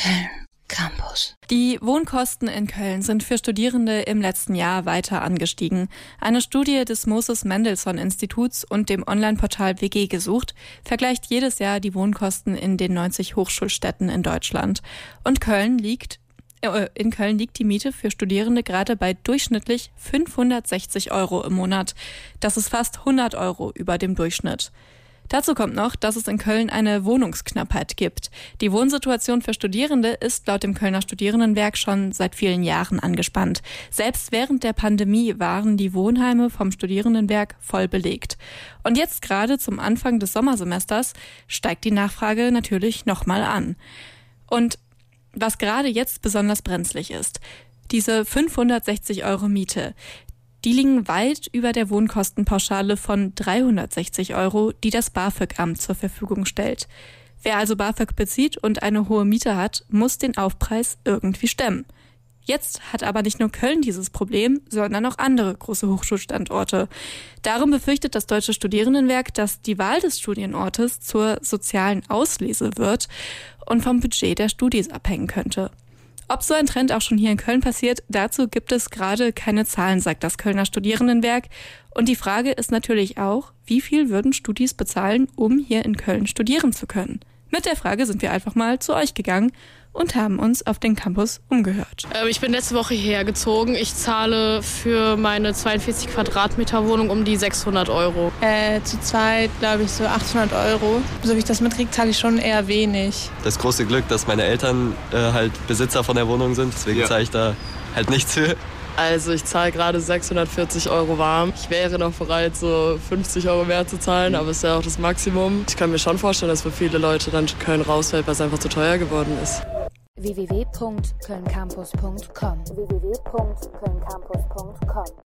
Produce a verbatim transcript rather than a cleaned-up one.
Köln Campus. Die Wohnkosten in Köln sind für Studierende im letzten Jahr weiter angestiegen. Eine Studie des Moses Mendelssohn Instituts und dem Online-Portal W G gesucht vergleicht jedes Jahr die Wohnkosten in den neunzig Hochschulstädten in Deutschland. Und Köln liegt äh, in Köln liegt die Miete für Studierende gerade bei durchschnittlich fünfhundertsechzig Euro im Monat. Das ist fast hundert Euro über dem Durchschnitt. Dazu kommt noch, dass es in Köln eine Wohnungsknappheit gibt. Die Wohnsituation für Studierende ist laut dem Kölner Studierendenwerk schon seit vielen Jahren angespannt. Selbst während der Pandemie waren die Wohnheime vom Studierendenwerk voll belegt. Und jetzt gerade zum Anfang des Sommersemesters steigt die Nachfrage natürlich nochmal an. Und was gerade jetzt besonders brenzlig ist, diese fünfhundertsechzig Euro Miete, die liegen weit über der Wohnkostenpauschale von dreihundertsechzig Euro, die das BAföG-Amt zur Verfügung stellt. Wer also BAföG bezieht und eine hohe Miete hat, muss den Aufpreis irgendwie stemmen. Jetzt hat aber nicht nur Köln dieses Problem, sondern auch andere große Hochschulstandorte. Darum befürchtet das Deutsche Studierendenwerk, dass die Wahl des Studienortes zur sozialen Auslese wird und vom Budget der Studis abhängen könnte. Ob so ein Trend auch schon hier in Köln passiert, dazu gibt es gerade keine Zahlen, sagt das Kölner Studierendenwerk. Und die Frage ist natürlich auch, wie viel würden Studis bezahlen, um hier in Köln studieren zu können? Mit der Frage sind wir einfach mal zu euch gegangen und haben uns auf den Campus umgehört. Ähm, ich bin letzte Woche hierher gezogen. Ich zahle für meine zweiundvierzig Quadratmeter Wohnung um die sechshundert Euro. Äh, zu zweit glaube ich so achthundert Euro. So wie ich das mitkriege, zahle ich schon eher wenig. Das große Glück, dass meine Eltern äh, halt Besitzer von der Wohnung sind. Deswegen ja. zahle ich da halt nichts für. Also ich zahle gerade sechshundertvierzig Euro warm. Ich wäre noch bereit, so fünfzig Euro mehr zu zahlen, aber es ist ja auch das Maximum. Ich kann mir schon vorstellen, dass für viele Leute dann Köln rausfällt, weil es einfach zu teuer geworden ist. w w w punkt köln campus punkt com w w w punkt köln campus punkt com